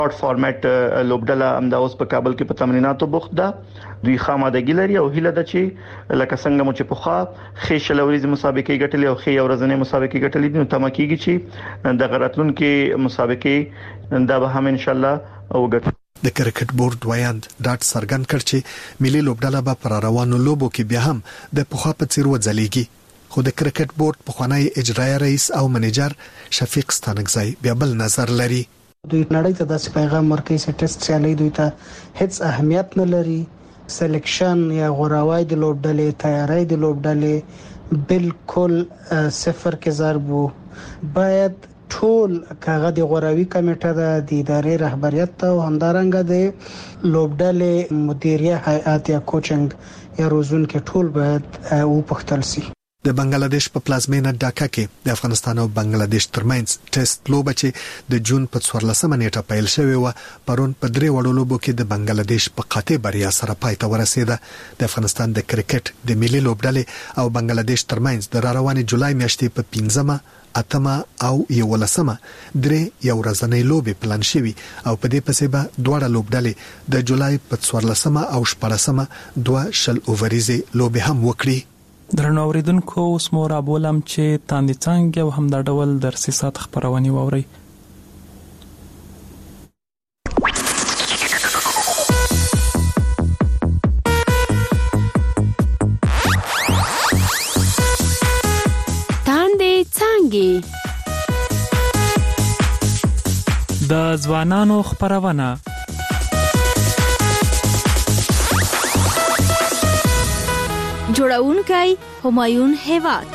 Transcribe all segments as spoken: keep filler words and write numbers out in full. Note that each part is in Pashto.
شارټ فارمیټ لوبډله همدا اوس په کابل کې په تمریناتو بوخت ده. دوی خامادګي لري او هیله ده چې لکه څنګه مو چې په خوا خې شلوريزي مسابقې ګټلې او خې ورځنې مسابقې ګټلې دي، نو تمه کیږي چې د غراتلون کې مسابقې دا به هم ان شاء الله وګټي. د کرکټ بورډ وایاند ډاټ سرګن کړ چې ملي لوبډله به پر روانو لوبو کې بیا هم د پخوا په څیر وځلېږي. خو د کرکټ بورډ پخوانی اجرایي رئیس او منیجر شفیق ستانکزی بیا بل نظر لري. دوی نړۍ ته داسې پیغام ورکوي چې ټیسټ سیالي دوی ته هیڅ اهمیت نه لري. سلیکشن یا غوراوی د لوبډلې، تیاری د لوبډلې بالکل صفر کې ضرب وو. باید ټول کاغه د غوراوی کمیټه د ادارې رهبریت ته او همدارنګه د لوبډلې مدیریه هیئات یا کوچنګ یا روزون کې ټول باید وپختل شي. د بنگلاديش په پلازمینه ډاکا کې د افغانستان او بنگلاديش ترمنځ ټیسټ لوبه چې د جون په څوارلسمه نیټه پیل شوې و پرون په درې وړو لوبو کې د بنگلاديش په قاطع بریا سره پای ته ورسېده. د افغانستان د کرکټ د ملي لوبډلې او بنگلاديش ترمنځ د روانې جولای میاشتې په پنځمه اتمه او یولسمه درې یو ورځنۍ لوبې پلان شوي او په دې پسې به دواړه لوبډلې د جولای په څوارلسمه او شپږلسمه دوه شل اووريزي لوبې هم وکړي. درنو اوریدونکو اوس مو را بولم چې تاندې څنګه او هم دا ډول درسي سات خبرونه ووري. تاندې څنګه د ځوانانو خبرونه جوړونکی همایون هیواد.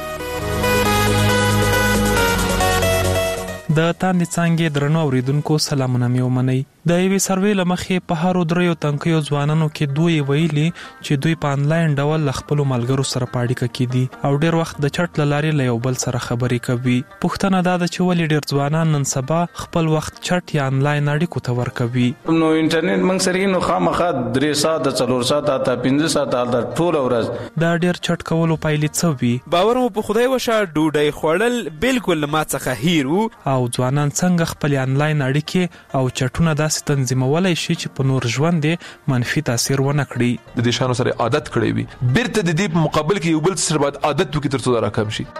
د تاندې څنګه درنو اوریدونکو سلامونه مې ومنئ. د یوې سروې لمخې په هر دریو تنکیو ځوانانو کې دوی ویلي چې دوی په انلاین ډول خپل ملګرو سره پاړیکه کیدي او ډیر وخت د چټ لارې له یو بل سره خبرې کوي. پوښتنه دا ده چې ولې ډیر ځوانان نن سبا خپل وخت چټ یا انلاین اړیکو ته ورکوي. نو انټرنیټ موږ سره نو خامخا درې ساعت څلور ساعت اته پنځه ساعت د ټول ورځ دا ډیر چټ کولو پایلې څه وي؟ باور مو په خدای وشه ډوډۍ خوړل بالکل ما څخه هیر وو. او ځوانان څنګه خپل انلاین اړیکې او چټونه داسې تنظیمولای شي چې په نور ژوند منفي تاثیر ونه کړي. د دې شانو سره عادت کړی وي بیرته د دې په مقابل کې یو بل سره باید عادت وکړي ترڅو دا راکم شي.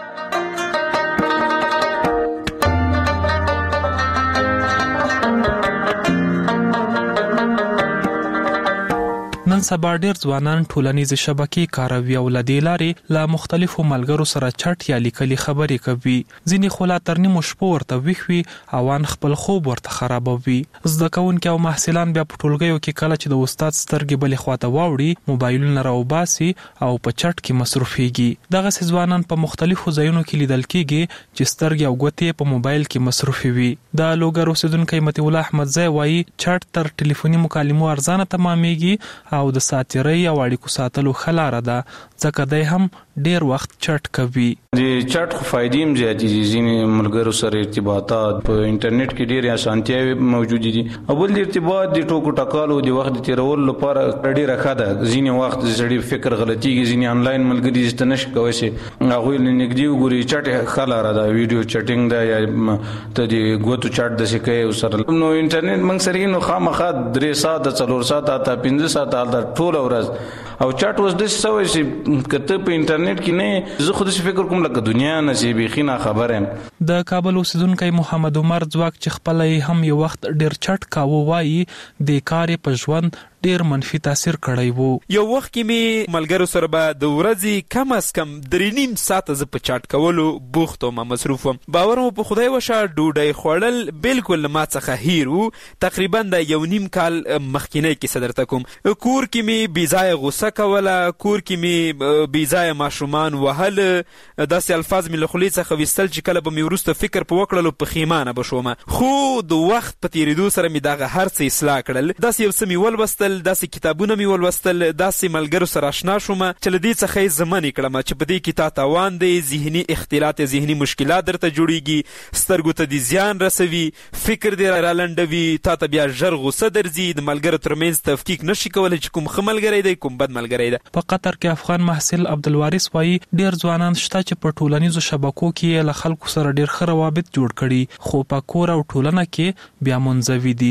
نن سبا ډیر ځوانان ټولنیزې شبکې کاروي او له دې لارې له مختلفو ملګرو سره چټ یا لیکلي خبرې کوي. ځینې خو لا تر نیمو شپو ورته ویښ وي او ان خپل خوب ورته خرابوي. زده کوونکي او محصلان بیا په ټولګیو کې کله چې د استاد سترګې بلې خواته واوړي موبایلونه راوباسي او په چټ کې مصروفيږي. دغسې ځوانان په مختلفو ځایونو کې لیدل کېږي چې سترګې او ګوتې په موبایل کې مصروفي وي. د لوګر اوسیدونکی متي الله احمدزی وایي چټ تر ټلیفوني مکالمو ارزانه تمامېږي او د ساتیرۍ او اړیکو ساتلو خلاره ده ځکه دی هم ډیر وخت چټ کوي. د چټ خو فائدې هم زیاتې دي. ځینې ملګرو سره ارتباطات په انټرنیټ کې ډېرې اسانتیاوې موجودې دي او بل د ارتباط د ټوکو ټکالو د وخت د تېرولو لپاره ډېره ښه ده. ځینې وخت د سړي فکر غلطېږي، ځینې انلاین ملګري زده نشي کولی چې هغوی له نږدې وګوري. چټ یې ښه لاره ده، ویډیو چټینګ ده یا ته د ګوتو چټ داسې کوې ورسره. نو انټرنیټ موږ سره نو خامخا درې ساعته څلور ساعته اته پنځه ساعته هلته ټوله ورځ او چټ اوس داسې شوی چې که ته په انټرنیټ کې نه زه خو داسې فکر کوم لکه دنیا نه چې بیخي ناخبره یم. د کابل اوسیدونکی محمد عمر ځواک چې خپله یې هم یو وخت ډېر چټ کاوه وایي د کار یې په ژوند ډیر منفي تاثیر کړی وو. یو وخت کې می ملګرو سره به د ورځې کم از کم درې نیم ساعته زه په چټ کولو بوخت وم، مصروف وم. باور مو په خدای وشه ډوډۍ خوړل بالکل ما څخه هیر وو. تقریبا د یو نیم کال مخکینی کیسه درته کوم. کور کې می بېځایه غوسه کوله، کور کې می بېځایه ماشومان وهل، داسې الفاظ می له خولې څخه ویستل چې کله به می وروسته فکر په وکړلو پښیمانه به شومه. خو د وخت په تېرېدو سره می دغه هر څه اصلاح کړل. داسې یو څه می ولوستل، داسې کتابونه می ولوستل، داسې ملګرو سره اشنا شوم چې له دې څخه یې زمنې کړم چې په دې کې تا تاوان دی، ذهني اختلاط، ذهني مشکلات درته جوړیږي، سترګو ته دې زیان رسوي، فکر دې رالنډوي، تا ته بیا ژر غوسه درځي، د ملګرو ترمنځ تفکیک نشي کولی چې کوم ښه ملګری دی کوم بد ملګری دی. په قطر کې افغان محصل عبدالوارث وایي ډیر ځوانان شته چې په ټولنیزو شبکو کې له خلکو سره ډیر ښه روابط جوړ کړي خو په کور او ټولنه کې بیا منزوي دي.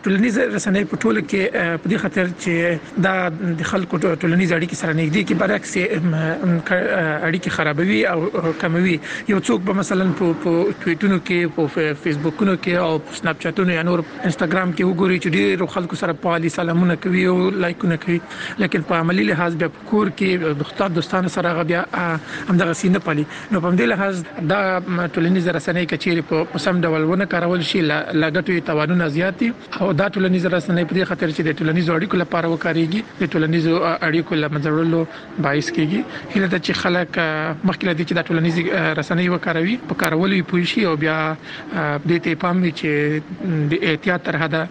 ټولنیز رسنۍ په ټوله کې په دې خاطر چې دا د خلکو ټولنیز اړیکې سره نږدې کې برعکس اړیکې خرابوي او کموي. یو څوک به مثلا په ټویټونو کې په فیسبوکونو کې او سناپ چاتونو یا نور انستګرام کې وګوري چې ډېر خلکو سره پالي سلامونه کوي او لایکونه کوي، لیکن په عملی لحاظ بیا په کور کې د دوستانو سره بیا همدغه سینه پالي. نو په دې لحاظ دا ټولنیز رسنۍ کچېری په سم ډول ونه کارول شي لاګټوي توانونه زیات دي او دا ټولنیز رسنۍ په دې خاطر چې د ټولنیز اړیکو لپاره وکاريږي، د ټولنیز اړیکو لمنځړلو باعث کیږي. هله د چې خلک مخکې لدی چې د ټولنیز رسنۍ وکاروي په کارولو یې پوه شي او بیا د ته پام وي چې د احتیاط تر حده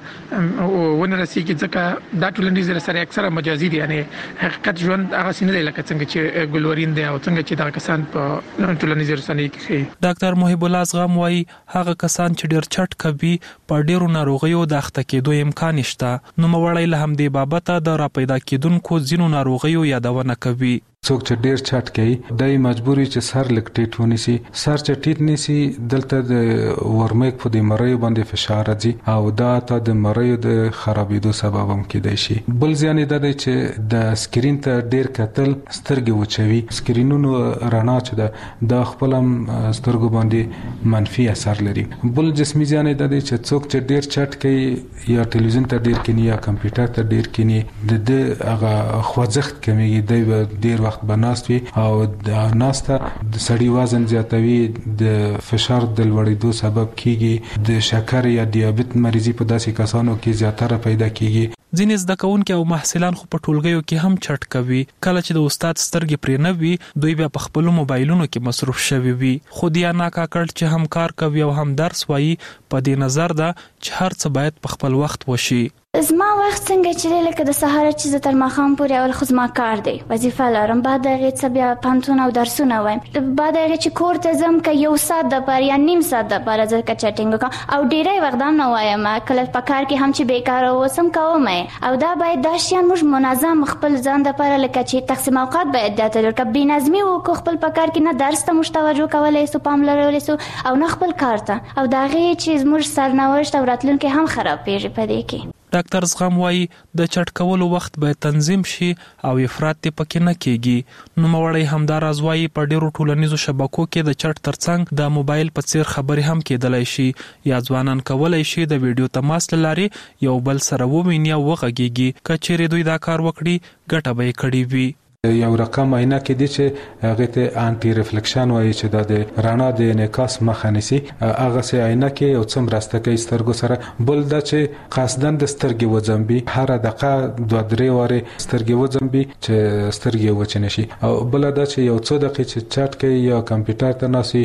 ونه رسیږي، ځکه دا ټولنیز رسنۍ اکثره مجازي دي، یعنی حقیقت ژوند هغه سینه دی لکه څنګه چې ګلورین دی او څنګه چې دا کسان په ټولنیز رسنۍ کې. ډاکټر محب الله زغم وايي هغه کسان چې ډېر چټ کوي په ډېرو ناروغیو د اخته کېدو امکان شته. نو مړی له هم دې بابته د را پیدا کېدونکو ځینو ناروغیو یادونه کوي. څوک چې ډیر چټ کوي دای مجبوري چې سر لکټیټ ونیسي، سر چې ټیټ نیسي دلته د ورمېک په دې مریو باندې فشار راځي او دا ته د مریو د خرابېدو سبب هم کېدای شي. بل ځان دا دی چې د سکرین ته ډیر کتل سترګې وچوي، سکرینونو رڼا چې ده د خپل سترګو باندې منفي اثر لري. بل جسمي ځان دا دی چې څوک چې ډیر چټ کوي یا ټلویزیون ته ډیر کینی یا کمپیوټر ته ډیر کینی د د هغه خوځښت کمیږي، دی ډیر بناستوي او د ناسته د سړی وزن زیاتوي، د فشار د لوړېدو سبب کیږي، د شکر یا دیابت مریضي په داسې کسانو کې زیاتره پیدا کیږي. ځینې زده کوونکي او محصلان خو په ټولګیو کې هم چټ کوي، کله چې د استاد سترګې پرې نه وي دوی بیا په خپل موبایلونو کې مصروف شوي وي. خو دیا ناکاکړ چې هم کار کوي او هم درس وایي په دې نظر ده چې هر څه باید په خپل وخت وشي. زما وخت څنګه چې لکه د سهار چې تر ماښام پورې اول خو زما کار دی، وظیفه لرم، بعد هغه څه بیا پانتون او درسونه وایم، بعد هغه چې کور ته ځم که یو ساعت د پر یا نیم ساعت د پر ځکه چټینګ وکم او ډیری وخت هم نه وایم، کله په کار کې هم چې بیکاره اوسم کوم او دا باید دا شیان موږ منظم خپل ځان د پر لکه چې تقسیم اوقات باید د تل ک بې نظمي وکړو خپل په کار کې، نه درس ته مشتوجه کولای سو پام لرولای سو او نه خپل کار ته، او دا غي چې موږ سرنوشت او راتلونکي هم خراب پیږي پدې کې. ډاکټر زغم وايي د چټ کولو وخت باید تنظیم شي او افراط پکې نه کیږي. نو مړی همدار ازوایي په ډیرو ټولنیزو شبکو کې د چټ ترڅنګ د موبایل په څیر خبرې هم کېدلای شي، یا ځوانان کولای شي د ویډیو تماس لاري یو بل سره وویني او وغږیږي، کچېرې دوی دا کار وکړي ګټه به یې کړې وي. یو رقم عینه کې دي چې هغه ته انټي ریفلیکشن وایي چې د رڼا د انعکاس مخه نیسي، هغه سه عینه کې یو څم راسته کوي سترګو سره. بل دا چې قصدن د سترګې وځمبي، هر دقیقه دوه درې واره سترګې وځمبي چې سترګې وچنه شي. او بل دا چې یو څو دقیقې چې چټ کوي یا کمپیوټر ته ناسي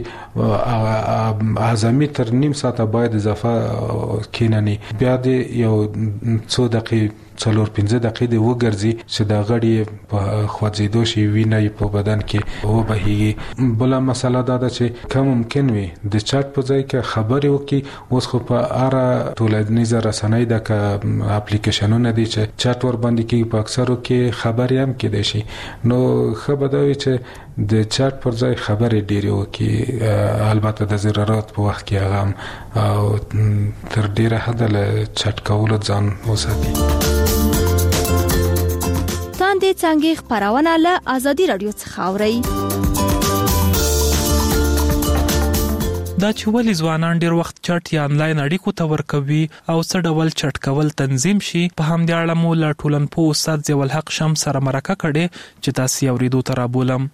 اعظمي تر نیم ساعت باید اضافه کینني، بیا د یو څو دقیقې څلور پنځه دقیقې دی وګرځي چې دا غړي په خوځېدو شي، وینه په بدن کې وبهیږي. بل مسله دا ده چې کوم ممکن وي د چټ په ځای کې خبرې وکړي. اوس خو په اړه ټولنیز رسنۍ د اپلیکیشنونه دي چې چټ ور باندې کې په اکثرو کې خبرې هم کېدای شي. نو خبره دا وي چې د چټ پر ځای خبرې ډېرې وکړي، البته د ضرورت په وخت کې هغه او تر ډیره حد له چټ کولو ځان وساتي. تاندې څنګه خبرونه له ازادي رادیو څخه اوري. دا چې ولې ځوانان ډیر وخت چټ یا انلاین اړیکو ته ورکوي او څه ډول چټ کول تنظیم شي، په همدې اړه مو له ټولنپوه استاد ضیاء الحق شمس سره مرکه کړې چې تاسو اوریدو ته رابولم.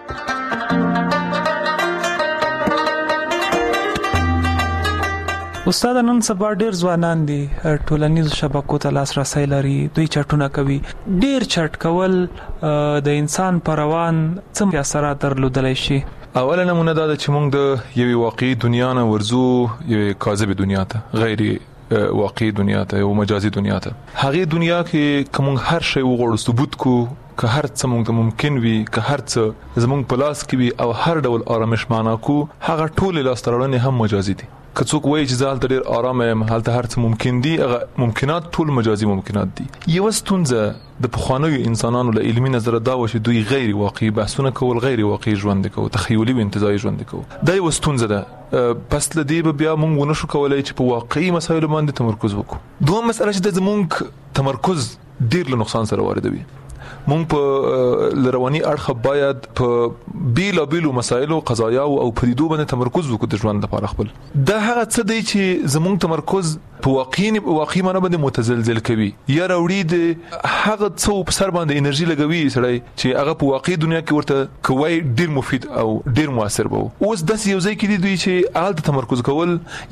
استاد نن سبا ډیر ځوانان دي ټولنیز شبکو ته لاسرسي لري، دوی چټونه کوي. ډیر چټ کول د انسان پر روان څه اثرات درلودلی شي؟ اوله نمونه دا ده چې موږ د یوې واقعي دنیا نه ورزو یوې کاذبه دنیا ته، غیر واقعي دنیا ته، یو مجازي دنیا ته. هغه دنیا کې کوم هر شی وغوړو ثبوت کو که هر څه موږ ممکن وي، که هر څه زموږ په لاس کې وي او هر ډول آرامش معنا کو، هغه ټول لاس ترړنې هم مجازي دي. کڅوک وایي چې زال ډیر آرام یم حالت هر څه ممکن دي هغه ممکنات ټول مجازي ممکنات دي. یو ستونزه د پخوانیو انسانانو له علمي نظر دا و چې دوی غیر واقعي بحثونه کول غیر واقعي ژوند کوي تخیلي او انتزاعي ژوند کوي. دا یو ستونزه ده. پس لدی به بیا موږ ونه شو کولای چې په واقعي مسایلو باندې تمرکز وکړو. دوه مسله چې د زموږ تمرکز ډیر له نقصان سره واردوي. مونږ په لرواني اړخ باید په بیل بیلو مسایلو قضایا او پدیدو باندې تمرکز وکړو د ژوند لپاره خپل. دا هغه څه دی چې زموږ تمرکز په واقعي واقعي معنی باندې متزلزل کوي یا راوړي د هغه څه په سر باندې انرژي لګوي سړی چې هغه په واقعي دنیا کې ورته کوي ډیر مفید او ډیر موثر وو. اوس د یو ځای کې دی دوی چې آل تمرکز کول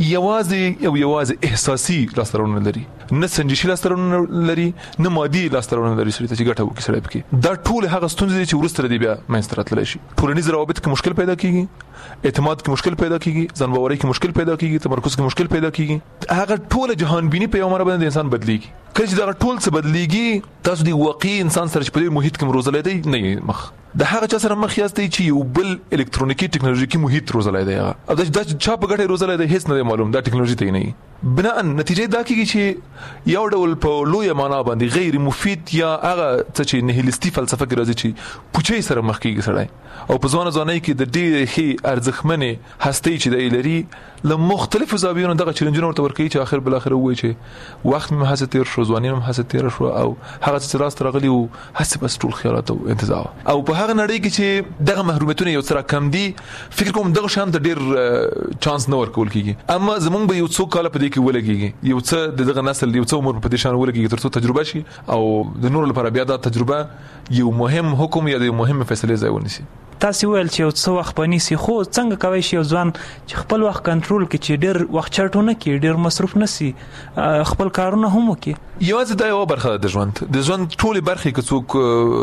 یوازې او یوازې احساسي لاسترونه لري نه سنجشي لاسترونه لري نه مادي لاسترونه لري چې ګټه وکړي سړی. دا ټول هغه ستونزې چې ورسره دی بیا منځ ته راتللی شي. ټولنیز روابط کې مشکل پیدا کیږي، اعتماد کې مشکل پیدا کیږي، ځان باورۍ کې مشکل پیدا کیږي، تمرکز کې مشکل پیدا کیږي. هغه ټول جهان بینی په یو مره باندې انسان بدلیږي. کله چې دا ټول څه بدلیږي تاسو دی واقعي انسان سره په دې محیط کې روزلای دی نه مخ د هغه چا سره مخ یاستئ چې یو بل الکترونیکی ټکنالوژیکي محیط روزلای دی هغه او دا چا په ګټه روزلای دی هیڅ نه معلوم دا ټکنالوژي ته نه. بنا نتیجه دا کیږي چې یو ډول په لوی معنا باندې غیر مفید یا هغه څه چې نهیلیستي فلسفه کې راځي چې پوچي سره مخ کیږي سړی او په ځوان ځواني کې د ډېر هي ارزښتمنې هستي چې د لري له مختلفو زاویو دغه چیلنجونه ورته ورکوي چې اخر بل اخر وایي چې وخت مې هڅه تیر شو ځواني مې هڅه تیر شو او هغه چې راست راغلی او هڅه بس ټول خیالات او انتظار او په هغه نړۍ کې چې دغه محرومیتونه یو څه کم دي فکر کوم دغه شان د ډېر چانس نه ورکول کیږي. اما زمونږ به یو څو کال په دې کې ولګيږي یو څه دغه نسل یو څو عمر په دې شان ولګيږي ترڅو تجربه شي او د نور لپاره بیا دا تجربه یو مهم حکم یا د مهم فیصله ځای ونیسي. تاسو ویل چې یو څه وخت پنيسي خو څنګه کوي چې یو ځوان چې خپل وخت کنټرول کړي چې ډېر وخت چټونه کړي ډېر مصرف نشي خپل کارونه هم وکړي. یوازې دا یو برخه د ژوند د ژوند ټولې برخې که څوک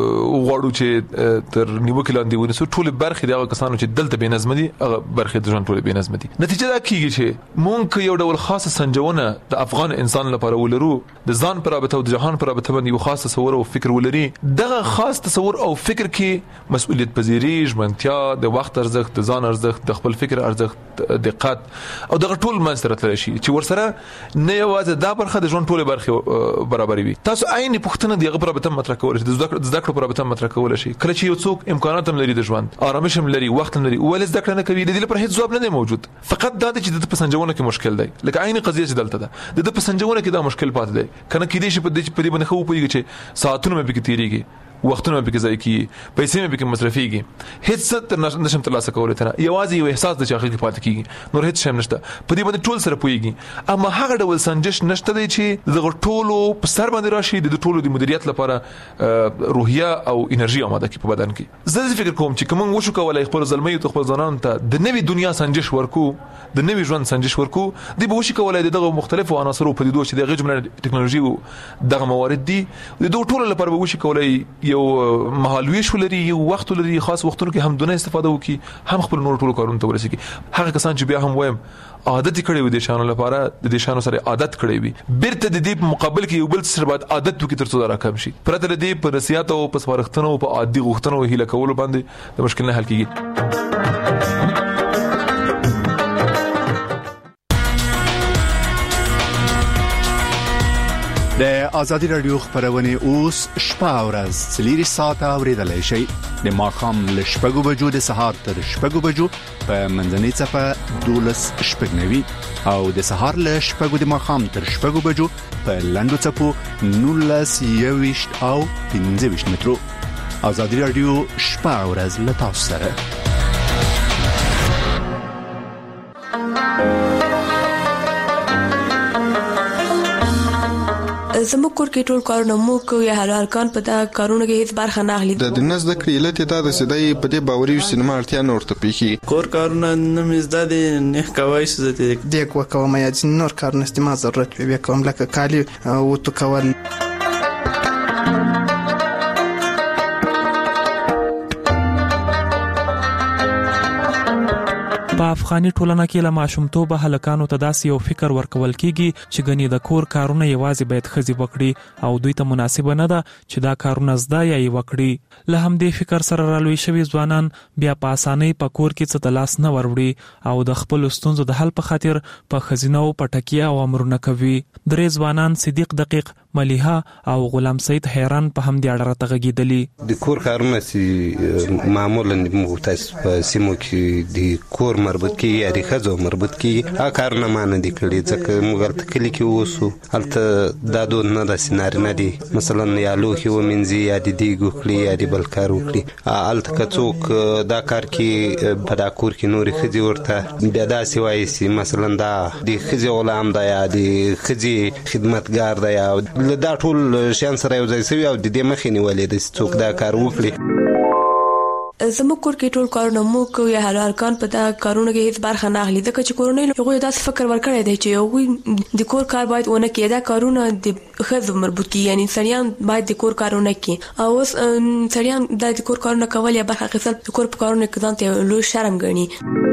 غواړو چې تر نیوکې لاندې ونیسو ټولې برخې د هغه کسانو چې دلته بې نظم دي هغه برخې د ژوند ټولې بې نظم دي. نتیجه دا کیږي چې مونږ یو ډول خاصه سنجونه د افغان انسان لپاره ولرو د ځان پر رابطه او د جهان پر رابطه باندې یو خاص تصور او فکر ولري. دغه خاص تصور او فکر کې مسؤلیت پذیری ژمنتیا د وخت ارزښت د ځان ارزښت د خپل فکر ارزښت دقت او دغه ټول منځ ته راشي چې ورسره نه یوازې دا برخه د ژوند ټولې برخې برابرې وي. تاسو عین پوښتنه دغه پر رابطه مطرح کول شي د زده کړو پر رابطه مطرح کول شي کله چې یو څوک امکانات هم لري د ژوند آرامش هم لري وخت هم لري ول زده کړه نه کوي د دې لپاره هیڅ ځواب نه موجود. فقط دا چې د پسنجونه کې مشکل دی لکه عین قضیه چې دلته ده د پسنجونه کې دا مشکل پاتې دی کنه کې دې شي په دې باندې خو پوهیږي چې ساعتونه مې پکې تیریږي وختونه به کې ځای کی پیسې مې به کې مصرفيږي هیڅ څه نشم ترلاسه کولای ته یوازې یو احساس د چاخې کې پاتې کیږي نور هیڅ شم نشته په دې باندې ټول سره پويږي. اما هغه ډول سنجش نشته دی چې د ټولو په سر باندې راشي د ټولو د مدیریت لپاره روحیه او انرژي آماده کی په بدن کې. زه فکر کوم چې کوم وشو کولای خپل ځلمي او خپل ځانان ته د نوې دنیا سنجش ورکو د نوې ژوند سنجش ورکو دی به وشي کولای دغه مختلفو عناصرو په دې دوه چې د غږ ټکنالوژي او دغه موارد دي د دوه ټولو لپاره به وشي کولای یو مهالوي شو لري یو وخت لري خاص وختونو کې هم دونه استفاده وکي هم خپل نور ټولو کارونه ته ورسېږي. هغه کسان چې بیا هم وایم عادت کړي وي د شانو لپاره د دې شانو سره عادت کړي وي بیرته د دې په مقابل کې یو بل سره بعد عادت وکي ترڅو دا راکم شي پرته د دې په نصيحت او په سپارښتنو او په عادي غوښتنو هیله کول باندې د مشکل نه حل کیږي. د آزادی رادیو خبرونه اوس شپه او ورځ څلور ساعته اوریدلای شئ د ماښام له شپږو بجو د سهار تر شپږو بجو په منځنۍ صفه دولس شپږنوي او د سهار له شپږو د ماښام تر شپږو بجو په لاندو صفو نولس یويشت او پنځه ویشت مترو. آزادی رادیو شپه او ورځ له تاسو سره. زموږ کور کې ټول کارونه مو کوي یا هر ارکان په دا کارونه کې هیڅ برخه نه اخلي. د دنس د کړیلت ته د سدای په دې باوري سینما اړتیا نه ورته پیخي کور کارونه نه مزدا دي نه کوي څه دې د کو کوم یا نور کارونه استعمال ضرورت وي کوم لکه کالی او تو کول. په پخوانی ټولنه کې له ماشومتوبه هلکانو ته داسې یو فکر ورکول کیږي چې ګنې د کور کارونه یوازې باید ښځې وکړي او دوی ته مناسبه نه ده چې دا کارونه زده یا یې وکړي. له همدې فکر سره رالوی شوي ځوانان بیا په اسانۍ په کور کې څه د لاس نه وروړي او د خپلو ستونزو د حل په خاطر په ښځینه او په ټکیه او امرونه کوي. درې ځوانان صدیق دقیق، ملیحه او غلام سید حیران په همدې اړه راته غږېدلي. د کور کارونه چې معمولا موږ تاسو په سیمو کې د کور مربوط کیږي یا د ښځو مربوط کیږي هغه کارونه ما نه دي کړي ځکه موږ هلته کلي کې اوسو، هلته دا دود نه ده چې نارینه دي مثلا یا لوښي ومینځي یا د دیګ وکړي یا د بل کار وکړي. هلته که څوک دا کار کې په دا کور کې نورې ښځې ورته بیا داسې وایي چې مثلا دا د ښځې غلام ده یا د ښځې خدمتګار ده یا له دا ټول شیان سره یو ځای شوي او د دې مخې نیولې ده چې څوک دا کار وکړي. زموږ کور کې ټول کارونه موږ کوو یا هر ارکان په دا کارونه کې هیڅ برخه نه اخلي ځکه چې کورنۍ هغوی داسې فکر ورکړی دی چې هغوی د کور کار باید ونه کړي، دا کارونه د ښځو مربوط کړي، یعنی سړیان باید د کور کارونه کړي او اوس سړیان دا د کور کارونه کول یا برخه اخیستل د کور په کارونه کې ځان ته لوی شرم ګڼي.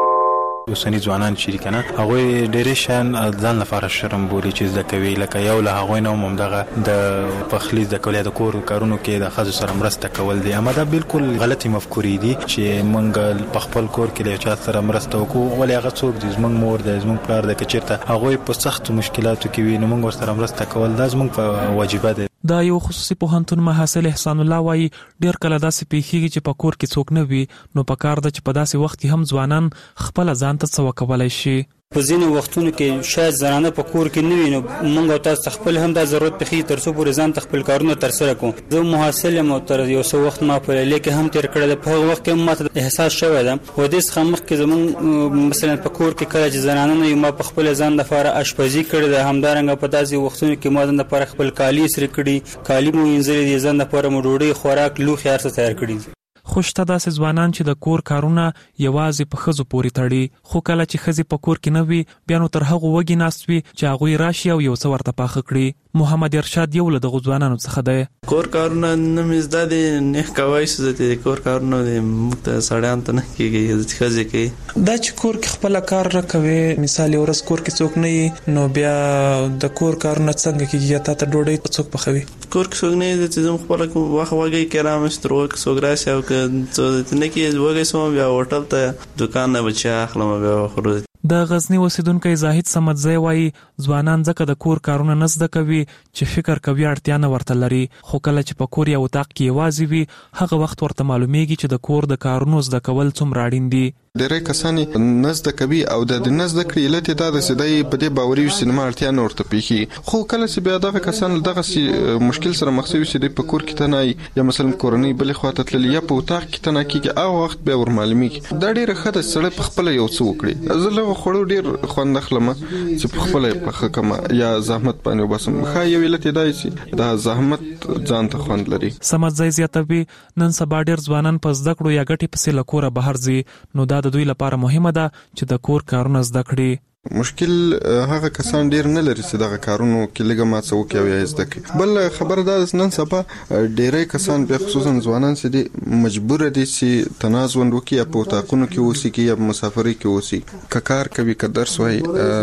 اوسني ځوانان چې کنه هغوی ډېرې شیان ځان لپاره شرم بولي چې زده کوي، لکه یو له هغوی نه هم همدغه د پخلي زده کول یا د کور کارونو کې د ښځو سره مرسته کول دي. اما دا بالکل غلطي مفکورې دي چې موږ په خپل کور کې له چا سره مرسته وکړو ولې هغه څوک دي زموږ مور دی زموږ پلار دی که چېرته هغوی په سختو مشکلاتو کې وي نو موږ ورسره مرسته کول دا زموږ په واجبه دی. دا یو خصوصي پوهنتون محصل احسان الله وایي ډېر کله داسې پیښیږي چې په کور کې څوک نه وي نو په کار ده چې په داسې وخت کې هم ځوانان خپل ځان ته څه وکولای شي. په ځینو وختونو کې شاید زنانه په کور کې نه وي نو موږ او تاسو خپل هم دا ضرورت پېښي تر څو پورې ځان ته خپل کارونه ترسره کوو. زه محصل یم او تر یو څه وخت ما په لیلیه کې هم تېر کړی دی، په هغه وخت کې هم ماته احساس شوی ده و دې څخه مخکې زموږ مثلا په کور کې کله چې زنانه نه وي ما په خپل ځان لپاره اشپزي کړې ده، همدارنګه په داسې وختونو کې ما ځان لپاره خپل کالي استری کړي، کالي مو وینځلي دي، ځان لپاره مو ډوډۍ خوراک لوښي هر څه تیار کړي. خو شته داسې ځوانان چې د کور کارونه یوازې په ښځو پورې تړي، خو کله چې ښځې په کور کې نه وي بیا نو تر هغو وږي ناست وي چې هغوی راشي او یو څه ورته پاخه کړي. محمد ارشاد یو له دغو ځوانانو څخه دی. کور کارونه نه مې زده دي، نه کوای شو زه د کور کارونه موږ ته سړیانو ته نه کېږي، ښځې کوي. دا چې کور کې خپله کار نه کوي، مثال یو ورځ کور کې څوک نه وي نو بیا د کور کارونه څنګه کېږي یا تا ته ډوډۍ څوک پخوي؟ کور کې څوک نه وي چې زه خپله وخت وږی کې رامه چې تر وږي څوک راشي او که نه کې وږی شوم بیا هوټل ته دوکان نه به چای اخلم بیا خورو. د غزنی اوسیدونکی زاهد سمدزی وایي ځوانان ځکه د کور کارونه نه زده کوي چې فکر کوي اړتیا نه ورته لري، خو کله چې په کور یا اتاق کې یوازې وي هغه وخت ورته معلومیږي چې د کور د کارونو زده کول څومره اړین دي. ډېری کسان نه زده کوي او د نه زده کړې علت یې دا ده چې دی په دې باوري وي چې زما اړتیا نه ورته پېښېږي، خو کله چې بیا دغه کسان له دغسې مشکل سره مخ شوي چې دی په کور کې تنه یا مثلا کورنۍ بلې خوا ته تللي یا په اتاق کې تنه کېږي هغه وخت بیا ور معلومېږي. دا ډېره ښه ده چې سړی په خپله یو څه وکړي. زه له هغو خوړو ډېر خوند اخلم چې په خپله یې پخه کړم یا زحمت باندې وباسم. ښه یو علت یې دا چې دا زحمت ځان ته خوند لري. سمدزی زیاتوي نن سبا ډېر ځوانان په زده کړو یا ګټې پسې له کوره بهر ځي، نو دا د دوی لپاره مهمه ده چې د کور کارونه زده کړي. مشکل هغه کسان ډیر نه لري چې دغه کارونو کې لږه ما څه وکړي او یا زده کړي. بل خبره دا ده نن سبا ډیری کسان بیا خصوصا ځوانان چې دي مجبور دي چې تنازل وکړي یا په اتاقونو کې اوسي کې یا مسافرۍ کې اوسي، که کار کوي که درس وایي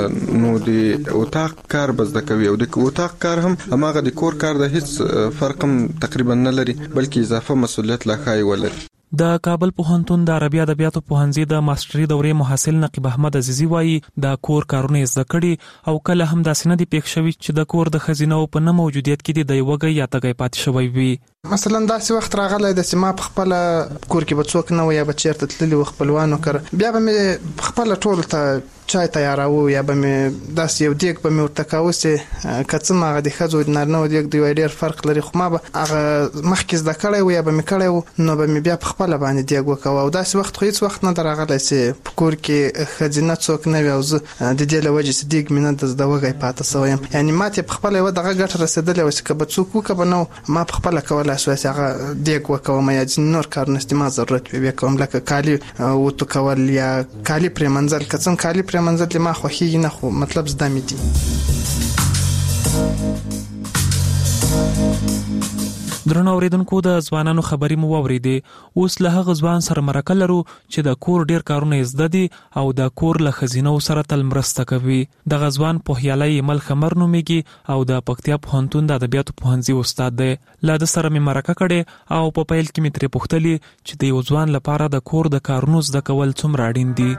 نو د اتاق کار به زده کوي او د اتاق کار هم هماغه د کور کار د هیڅ فرق هم تقریبا نه لري بلکې اضافه مسؤلیت لا ښایي ولري. د کابل پوهنتون د عربي ادبیاتو پوهنځي د ماستري دورې محصل نقیب احمد عزیزي وایي د کور کارونه زده کړي او کله هم داسې نه دي پېښ شوي چې د کور د ښځینو په نه موجودیت کې د وږی یا تږی پاتې شوی وي. مثلا داسې وخت راغلی د چې ما په خپله کور کې به څوک نه و یا به چېرته تللي وو خپلوانو کره، بیا به مې خپله ټولو ته چای تیاراوه یا به مې داسې یو دیګ به مې ورته کاوه چې که څه م هغه د ښځو د نارینهو دیګ دوی ډېر فرق لري، خو ما به هغه مخکې زده کړی و یا به مې کړی و نو به مې بیا په خپله باندې دیګ وکوه. او داسې وخت خو هېڅ وخت نه ده راغلی چې په کور کې ښځینه څوک نه وي او زه د دې له وجې چې دیګ مې نه ده زده وږی پاته سوی یم. یعنې ما ته په خپله یوه دغه ګټه رسېدلې وه چې که به څوک وکړه به نه ما په خپله کولی شوی چې هغه دیګ وکوم یا ځینې نور کارونه چې ما ضرورت وي بیا کوم، لکه کالي وتو کول یا کالي پرېمنځل. که څنګه کالي پرېمنځل ما خوښېږي نه، خو مطلب زده مې دي. درنو اوریدونکو د ځوانانو خبرې مو واوریدې. اوس له هغه ځوان سره مرکه لرو چې د کور ډیر کارونه زده دي او د کور له خزینو سره تل مرسته کوي. د غزوان پوهیالي مل خمر نوميږي او د پکتیا پوهنتون د ادبیاتو پوهنځي استاد دی. له د سره مې مرکه کړې او په پیل کې مې ترې پوښتلې چې د یو ځوان لپاره د کور د کارونو زده کول څومره اړین دي.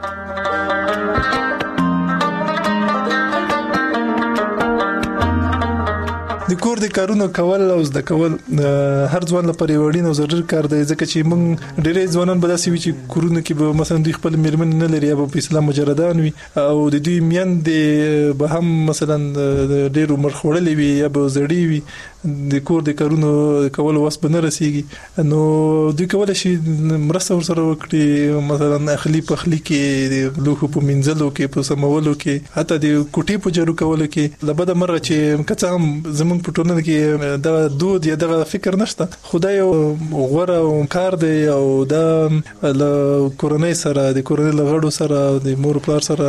د کور د کارونو کول او زده کول هر ځوان لپاره وړین او ضروري کار دی، ځکه چې موږ ډېرې ځوانان به داسې وي چې کورونه کې به مثلا دوی خپل میرمن نه لري یا په اسلام مجردان وي او د دوی میندې به هم مثلا ډېر عمر خوړلې وي یا به زړې وي، د کور د کارونو کول وس به نه رسیږي. نو دوی کولای شي مرسته ورسره وکړي، مثلا اخلي پخلي کې، لوښو په مینځلو کې، په سمولو کې، حتی د کوټې په جارو کولو کې. لبد مرغه چې کڅ هم زموږ په ټولنه کې دا دود یا دا فکر نشته. خدای غوړه او کار دی او دا له کورنۍ سره د کورنۍ لغړو سره د مور پلار سره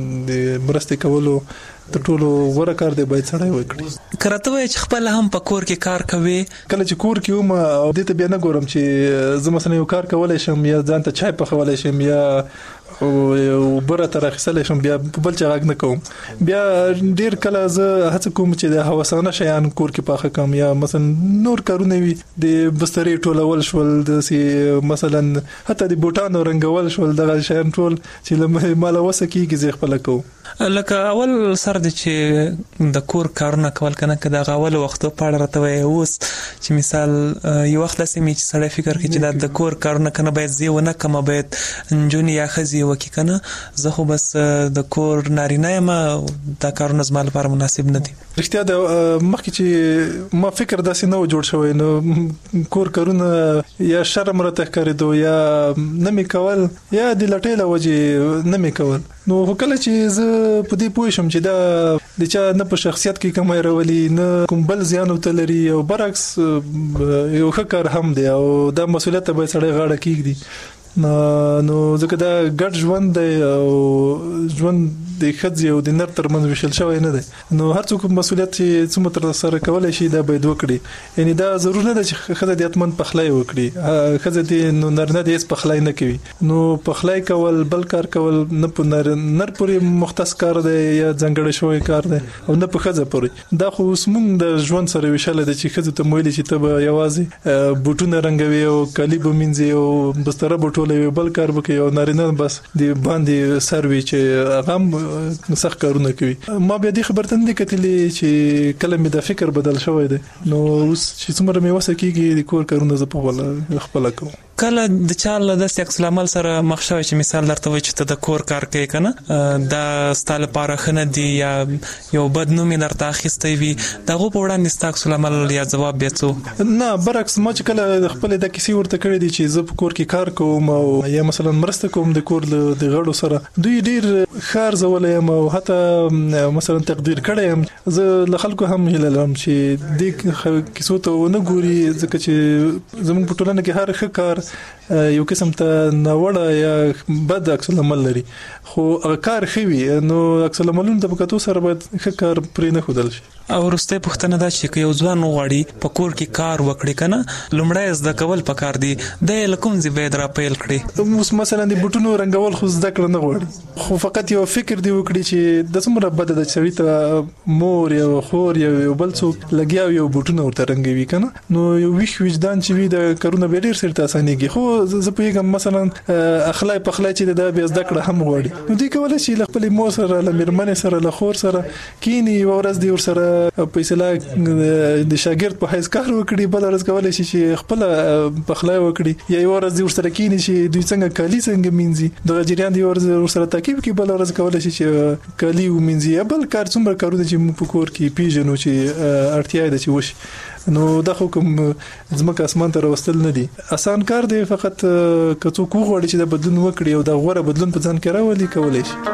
د مرسته کولو ته ټولو غوړه کار دی باید سړی وکړي. کرته وای چې خپل هم په کور کې کار کوي. کله چې کور کې وم او د ته بیا نه ګورم چې زه مثلا یو کار کولای شم یا ځان ته چای پخولای شم یا او بره تر اخیستل شم، بیا په بل چا غږ نه کوم. بیا ډیر کله زه هڅه کوم چې د هوسانه شیان کور کې پاخه کوم یا مثلا نور کارونه وي، د بسترې ټولول شول، د مثلا حتی د بوټانو رنګول شول، دغه شیان ټول چې مال وسه کیږي زه خپل کوم. لکه اول سر د چې د کور کارونه کول کنه که د غاول وختو پاړه راته وای اوس چې مثال یو وخت لسې می چې سړی فکر کوي چې د کور کارونه کنه باید زی ونه کم باید جونی یا خزي وکي کنه، زه خو بس د کور نارینه یم، دا کارونه زما لپاره مناسب نه دي. رښتیا د مخکې چې ما فکر داسې نه و جوړ شوی، نو کور کارونه یا شرم راته ښکارېدو یا نه می کول یا د لټۍ له وجې نه می کول. نو کله چې زه په دې پوه شم چې دا د چا نه په شخصیت کې کومه راولي نه کوم بل زیان وته لري او برعکس یو ښه کار هم دی او دا مسولیت به سړی غاړه کېږدي. نو ځکه دا ګډ ژوند دی او ژوند د ښځې او د نر ترمنځ ویشل شوی نه دی. نو هر څوک مسولیت چې څومره تر سره کولای شي دا باید وکړي. یعنی دا ضرور نه ده چې ښځه د اتمن پخلی وکړي، ښځه د نو نر نه د هیڅ پخلی نه کوي. نو پخلی کول بل کار کول نه په نر نر پورې مختص کار دی یا ځانګړی شوی کار دی او نه په ښځه پورې. دا خو اوس موږ د ژوند سره ویشل دي چې ښځه ته ویلي چې ته به یوازې بوټونه رنګوي او کالي به مینځي او بستر به ټولوي، بل کار وکړي، او نارینه بس د باندې سروي چې هغه سخت کارونه کوي. ما بیا دې خبرته نه کتلې چې کله مې د فکر بدل شوی دی. نو اوس چې څومره مې وسه کیږي د کور کارونه زه په خپل کوم. کله د چاله د عکس العمل سره مخ شوی چې مثال درته وای چې ته د کور کار کوي کنه دا ستاله لپاره خنه دی یا یو بد نوم درته اخیستی وي، دغه په وړاندې ست عکس العمل یا جواب بیاڅو؟ نه برعکس، ما چې کله خپل د کیسې ورته کړی دی چې زه په کور کې کار کوم او یا مثلا مرسته کوم د کور د غړو سره، دوی ډیر خار زولې او حتی مثلا تقدیر کړم. زه له خلکو هم هیله لرم چې دې کیسو ته نه ګوري، ځکه چې زموږ په ټولنه کې هر ښه کار یو قسم ته ناوړه یا بد عکس العمل لري، خو کار خوي نو عکس العملونه د پکاتو سره باید ښه کار پرې نه خودل شي. او ورسته پښتنه دا چې یو ځوان غواړي په کور کې کار وکړي کنه، لومړی زده کول پکار دي، د لکم زی باید را پیل کړي. اوس مثلا د بوټونو رنګول خو زده کړه نه غواړي، خو فقط یو فکر دی وکړي چې د څومره بد د چوي ته مور یا خور یا بل څوک لګیاو یو بوټونو ورته رنګوي کنه، نو یو ویښ وجدان چې وي د کارونه به ډیر سره اسانيږي. خو زه پیغام مثلا اخلاق په اخلاق چې د بیا زده کړه هم غواړي، نو دوی کولای شي خپل مور سره له میرمن سره له خور سره کینی ورځ دی ور سره په اصطلاح د شاګرد په حیث کار وکړي، بل ورځ کولای شي چې خپل پخلای وکړي یا یو ورځ د ورسره کینی چې دوی څنګه کالی څنګه مینځي، د جریان دی ورځ ورسره تعقیب کوي، بل ورځ کولای شي چې کالی ومینځي یا بل کار څومره کارونه چې موږ په کور کې پیژنو چې اړتیا ده چې وشي. نو دا خو کوم ځمکه اسمان ته راوستل نه دي، آسان کار دی، فقط که څوک وغواړي چې د بدلون وکړي او دا غوړه بدلون په ځان کې راولي کولای شي.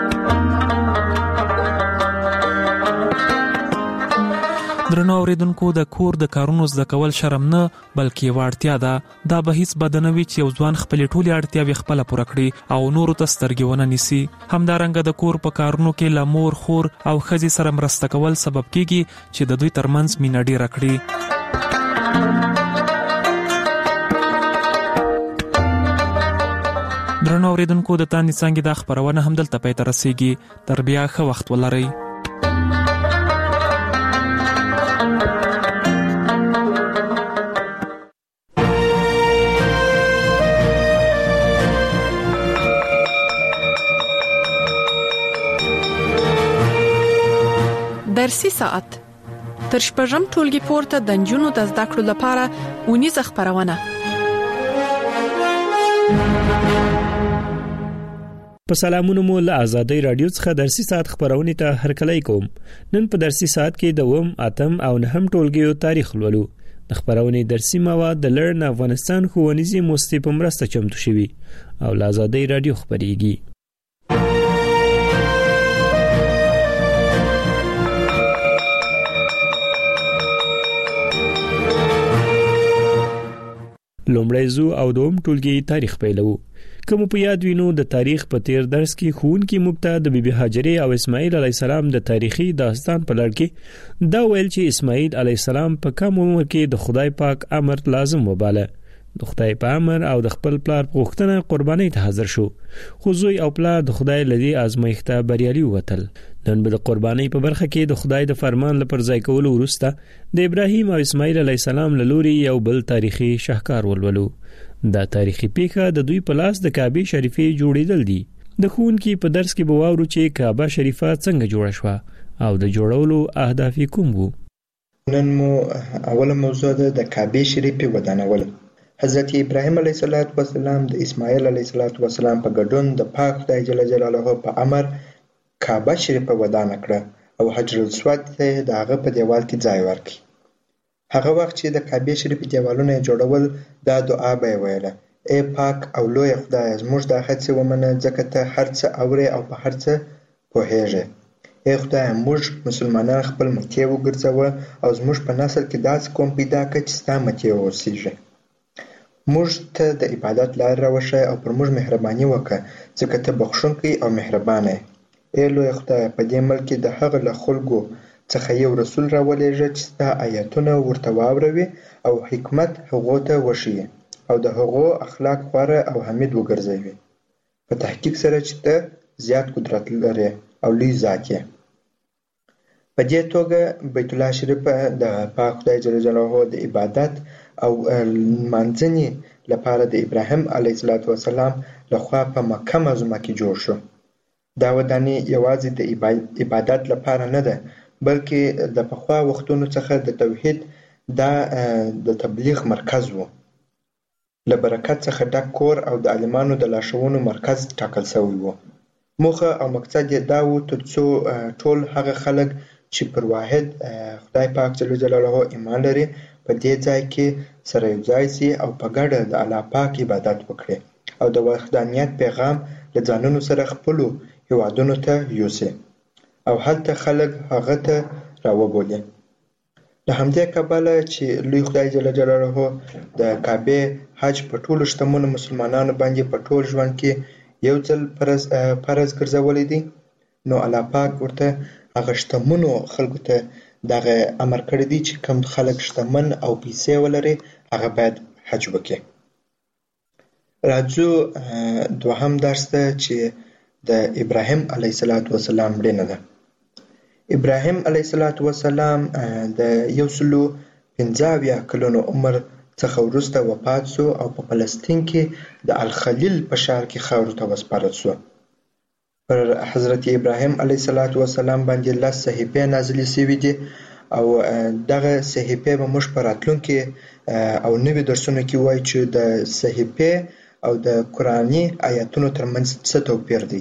درنو اوریدونکو، د کور د کارونو زده کول شرم نه بلکې واړتیا ده. دا به هیڅ بدنوي چې یو ځوان خپل ټولي اړتیاوي خپل پوره کړي او نورو ته سترګې ونه نیسي. همدارنګه د کور په کارونو کې لمور خور او خزي سره مرسته کول سبب کیږي چې د دوی ترمنځ مینه ډیره کړي. درنو اوریدونکو د تاندې څنګه د خبرونه هم دلته پای ته رسیږي. تر بیا ښه وخت ولرئ. درسي ساعت تر شپږم ټولګي پورته د نجونو د زده کړو لپاره ونیزه خبرونه. په سلامونو مو له آزادۍ رادیو څخه درسي ساعت خبرونه ته هرکلی کوم. نن په درسي ساعت کې د اووم، اتم او نهم ټولګیو تاریخ ولولو. د خبرونه درسي مواد د لرن افغانستان ښوونیزي موسسې په مرسته چمتو شوي او له آزادۍ رادیو خبريږي. لومړی زو او دوم ټولګي تاریخ پیلو. کوم په یاد وینو د تاریخ په تیر درس کې خون کې مبتدا د بیبي هاجره او اسماعیل علی السلام د تاریخي داستان په لړ کې دا ویل چې اسماعیل علی السلام په کم عمر کې د خدای پاک امر لازم وباله. د خدای په امر او د خپل پلار په غوښتنه قرباني ته حاضر شو. خو زوی او پلار د خدای لدی آزمایښت بریالي وتل. نن به د قرباني په برخه کې د خدای د فرمان لپاره ځای کولو وروسته د ابراهیم او اسماعیل علی السلام له لوري یو بل تاریخي شاهکار ولولو. دا تاریخي پیښه د دوی په لاس د کعبه شریفه جوړیدل دي. د خون کې په درس کې بواورو چې کعبه شریفه څنګه جوړه شوه او د جوړولو اهداف کوم وو. نن مو اوله موضوع ده د کعبه شریفه ودانول. حضرت ابراهیم علیه السلام د اسماعیل علیه السلام په ګډون د پاک خدای جل جلاله په امر کعبه شریفه ودانه کړه او حجر الاسود ته دغه په دیوال کې ځای ورکړ. هغه وخت چې د کعبه شریفه دیوالونه جوړول دا دعا به ویله: ای پاک او لوی خدای، زموږ د هڅې ومنه ځکه ته هر څه اورې او په هر څه پوهېږې. ای خدای، موږ مسلمانان خپل مکې وګرځوه او زموږ په نسل کې داسې قوم پیدا کړه چې ستا مکې اوسېږي. موږ ته د عبادت لار راوښیه او پر موږ مهرباني وکړه ځکه ته بخښونکی او مهربانه یې. ای لوی خدای، په دې ملک کې د هغه له خلکو څخه یو رسول راولېږه چې ستا آیاتونه ورته واوروي او حکمت هغو ته وښیي او د هغو اخلاق غوره او حمید وګرځوي، په تحقیق سره چې ته زیات قدرت لرې او لوی ذات یې. په دې توګه بیت الله شریف د پاک خدای جل جلاله د عبادت او لمانځنې لپاره د ابراهیم علیه السلام لخوا په مکه معظمه کې جوړ شو. دا ودانۍ یوازې د عبادت لپاره نه ده، بلکې د پخوا وختونو څخه د توحید دا د تبلیغ مرکز و. له برکت څخه ډک کور او د عالمانو د لارښوونو مرکز ټاکل شوی و. موخه او مقصد یې دا و ترڅو ټول هغه خلک چې پر واحد خدای پاک جل جلاله ایمان لري په دې ځای کې سره یو ځای شي او په ګډه د الله پاک عبادت وکړي او د وحدانیت پیغام له ځانونو سره خپلو هیوادونو ته یوسي او هلته خلک هغه ته راوبولي. له همدې کبله چې لوی خدای جل جلاله د کعبه حج په ټولو شتمنو مسلمانانو باندې په ټول ژوند کې یو ځل فرض فرض ګرځولې دي، نو الله پاک ورته هغه شتمنو خلکو ته دغه امر کړی دی چې کوم خلک شتمن او پیسې ولري هغه باید حج وکړي. راځو دوهم درس ته چې د ابراهیم علیه السلام مړینه ده. ابراهیم علیه السلام د یو سلو پنځه اویا کلونو عمر څخه وروسته وفات شو او په فلسطین کې د الخلیل په ښار کې خاورو ته وسپارل شو. پر حضرت ابراهیم علیه السلام باندې لس صحیفې نازلې شوې دي او دغه صحیفې به موږ په راتلونکي او نوي درسونو کې وایو چې د صحیفې او د قرآني آیاتونو ترمنځ څه توپیر دی.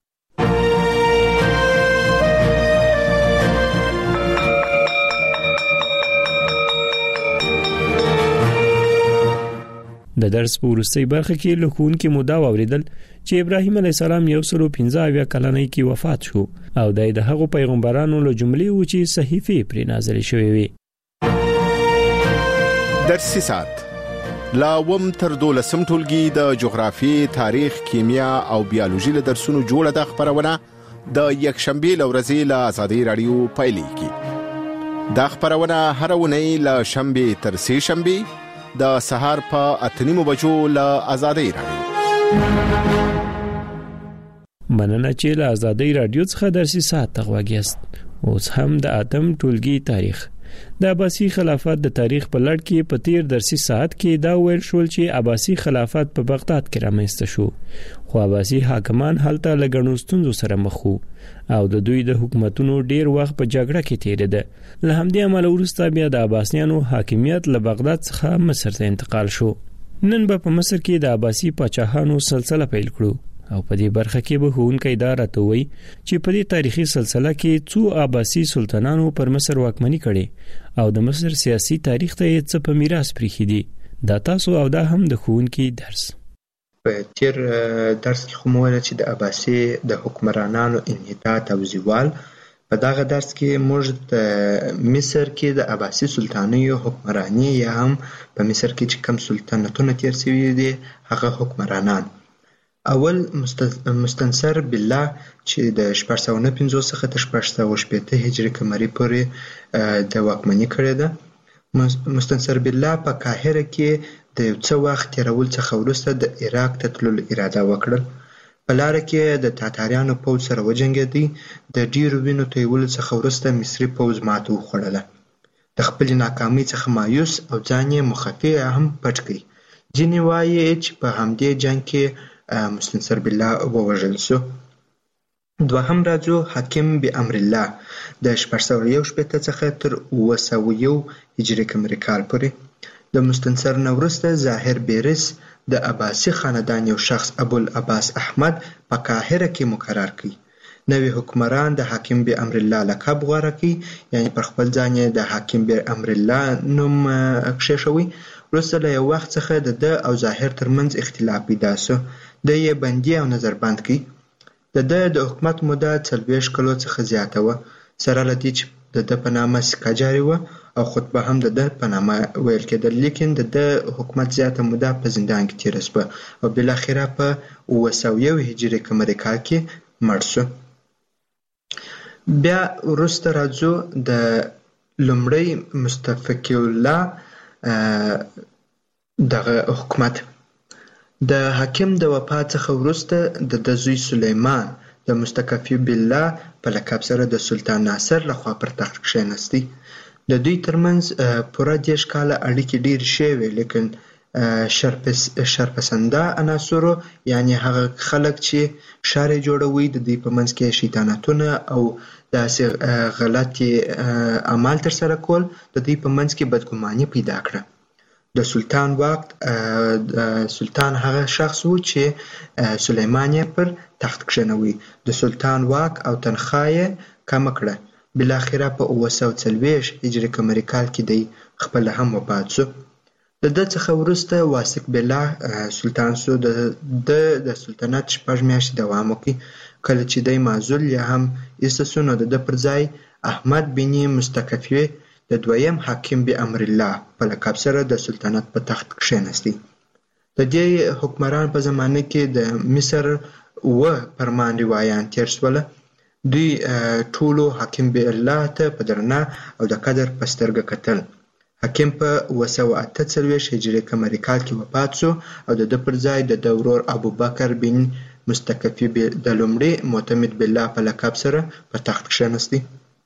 د درس په وروستۍ برخه کې له ښوونکي مو دا واورېدل چې ابراهیم علیه السلام یو سلو پنځه اویا کلنۍ کې وفات شو او دی د هغو پیغمبرانو له جملې و چې صحیفې پرې نازلې شوې وې. درسي ساعت لا وم تر دولسم ټولګي د جغرافي، تاریخ، کیمیا او بیولوژي له درسونو جوړه د خبرونه د یکشنبې له ورځې له آزادۍ رادیو پیلېږي. دا خبرونه هر ونی له شنبه تر سه شنبه د سهار په اته نیمو بجو له آزادۍ راډیو. مننه چې له آزادۍ راډیو څخه درسي ساعت تغواګیست. اوس هم د اتم ټولګي تاریخ د عباسی خلافت د تاریخ په لړ کې په تیر درسي ساعت کې دا ویل شول چې عباسی خلافت په بغداد کې رامنځته شو، خو عباسی حاکمان هلته له ګڼو ستونزو سره مخ وو او د دوی د حکومتونو ډیر وخت په جګړه کې تیریده. له همدې امله وروسته بیا د عباسیانو حاکمیت له بغداد څخه مصر ته انتقال شو. نن به په مصر کې د عباسی پاچاهانو سلسله پیل کړو او په دې برخه کې به ښوونکی دا راته وایي چې په دې تاریخي سلسله کې څو عباسی سلطانانو پر مصر واکمني کړې او د مصر سیاسي تاریخ ته یې څه په میراث پریښي دي. دا تاسو او دا هم د ښوونکي درس. په تیر درس کې خو مو ویل چې د عباسی د حکمرانانو انحطاط او زوال. په دغه درس کې موږ د مصر کې د عباسی سلطانیو حکمرانی یا هم په مصر کې چې کوم سلطنتونه تیر شوي دي هغه حکمرانان. اول مستنصر بالله چې د شپږ سوه نه پنځوس څخه تر شپږ سوه شپېته هجري قمري پورې د واکمني کړې ده. مستنصر بالله په قاهره کې د یو څه وخت تېرولو څخه وروسته د عراق ته تللو اراده وکړل. په لاره کې د تاتاریانو پوځ سره وجنګېدی. د ډیرو وینو تویولو څخه وروسته مصري پوځ ماته وخوړله. د خپلې ناکامۍ څخه مایوس او ځان یې مخفي هم پټ کړ. ځینې وایي چې په همدې جنګ کې مستنصر بالله ووژل شو. دوهم راځو حاکم بامر الله د شپږ سوه یو شپېته څخه تر اوه سوه یو هجري قمري کال پورې. د مستنصر نه وروسته ظاهر بیرس د عباسي خاندان یو شخص ابوالعباس احمد په قاهره کې مقرر کړ. نوی حکمران د حاکم بامر الله لقب غوره کړ، یعنی پر خپل ځان یې د حاکم بامر الله نوم کښېښوی. وروسته له یو وخت څخه د ده او ظاهر ترمنځ اختلاف پیدا شو. د یې بندي او نظربند کړ. د ده د حکومت موده څلوېښت کلو څخه زیاته وه، سره له دې چې د ده په نامه سکه جاري وه او خطبه هم د ده په نامه ویل کېدل. لیکن د ده حکومت زیاته موده په زندان کې تېره شوه او بالاخره په اوه سوه یو هجري قمري کال کې مړ شو. بیا وروسته راځو د لومړی مستفقی الله دغه حکومت. د حاکم د وفات څخه وروسته د ده زوی سلیمان د مستکفی بالله په لقب سره د سلطان ناصر لخوا پر تخت کښېنستی. د دوی ترمنځ پوره دېرش کاله اړیکې ډېرې ښې وې، لیکن شرپسنده عناصرو یعنی هغه خلک چې ښار یې جوړوي د دوی په منځ کې شیطانتونه او داسې غلطې اعمال ترسره کول د دوی په منځ کې بدګماني پیدا کړه. د سلطان واک سلطان هغه شخص و چې سلیمان یې پر تخت کښېنوي. د سلطان واک او تنخواه یې کمه کړه. بالاخره په اوه سوه څلوېښت هجري قمري کال کې دی خپله هم وفات شو. د ده څخه وروسته واثق بالله سلطان شو. د د سلطنت شپږ میاشتې دوام وکړ. کله چې دی معزول یا هم ایسته شو نو د ده پر ځای احمد بن مستکفی د دویم حاکم بامر الله په لقب سره د سلطنت په تخت کښېنستی. د دې حکمران په زمانه کې د مصر اوه فرمان روایان تیر شوله. دوی ټولو حاکم بالله ته په درنه او د قدر په سترګه کتل. حاکم په اوه سوه اته څلوېښت هجري قمري کال کې وفات شو او د ده پر ځای د ده ورور ابوبکر بن مستکفی د لومړي معتمد بالله په لقب سره په تخت کښېنستی.